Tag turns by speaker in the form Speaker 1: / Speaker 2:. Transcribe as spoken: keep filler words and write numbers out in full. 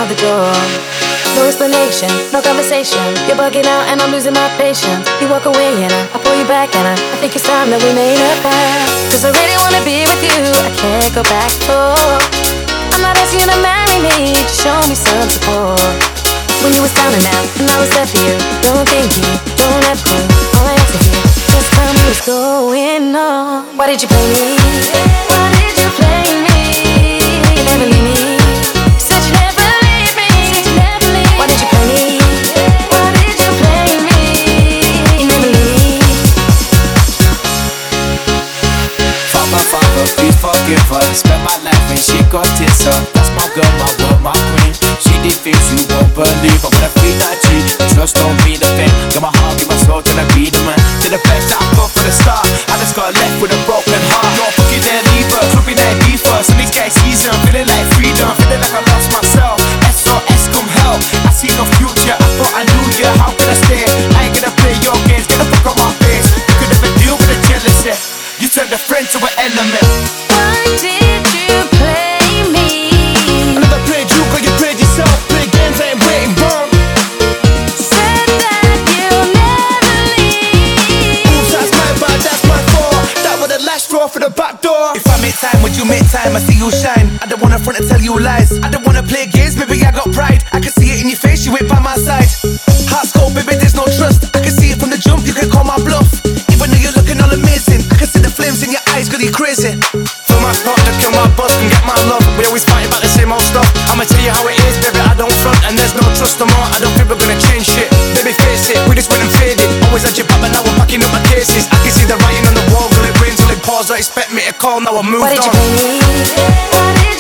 Speaker 1: the door. No explanation, no conversation. You're bugging out and I'm losing my patience. You walk away and I, I pull you back and I, I think it's time that we made a pact. Cause I really wanna be with you, I can't go back. Oh, I'm not asking you to marry me, just show me some support. When you was down and out and I was there for you, don't think you, don't have clue. All I ask of you, just tell me what's going on. Why did you play me? Why did you play me? You never leave me. Said you never leave me. Said you never leave me. Why did you play me? Why did you play me? You never leave me.
Speaker 2: Father, father, please forgive her. Spent my life when she got this up. That's my girl, my world, my queen. She did things you won't believe. But when I feel that G, trust don't mean a thing. Got my heart, give my soul till I be the man. To the best that I go for the start. I just got left with a broken heart. Don't fucking there, leave her. Could be there, leave her. So these guys season, feeling like freedom. Feeling like I lost myself. S O S come help. I see no future, I thought I knew ya. How can I stay? I ain't gonna play your games. Get the fuck on my face. You could never deal with the jealousy. You turned a friend to an enemy.
Speaker 1: Why did you play me?
Speaker 2: I never played you, cause you played yourself. Play games, I ain't waiting wrong.
Speaker 1: Said that you'll never leave.
Speaker 2: Oops, that's my bad, that's my fault. That was the last straw for the back door. If I make time, would you make time? I see you shine. I don't wanna front and tell you lies. I don't wanna play games, baby, I got pride. I can see it in your face, you ain't by my side. Heart scope, baby, there's no trust. I can see it from the jump, you can call my bluff. Even though you're looking all amazing, I can see the flames in your eyes, girl, you're crazy. For my spot to kill my boss and get my love. We always fight about the same old stuff. I'ma tell you how it is, baby, I don't front. And there's no trust no more, I don't think we're gonna change shit. Baby, face it, we just went and faded. Always had your back, but now we're packing up my cases. I can see the writing on the wall, girl, it rains till it pours. Don't expect me to call, now I moved on.
Speaker 1: Why did you play me? Why did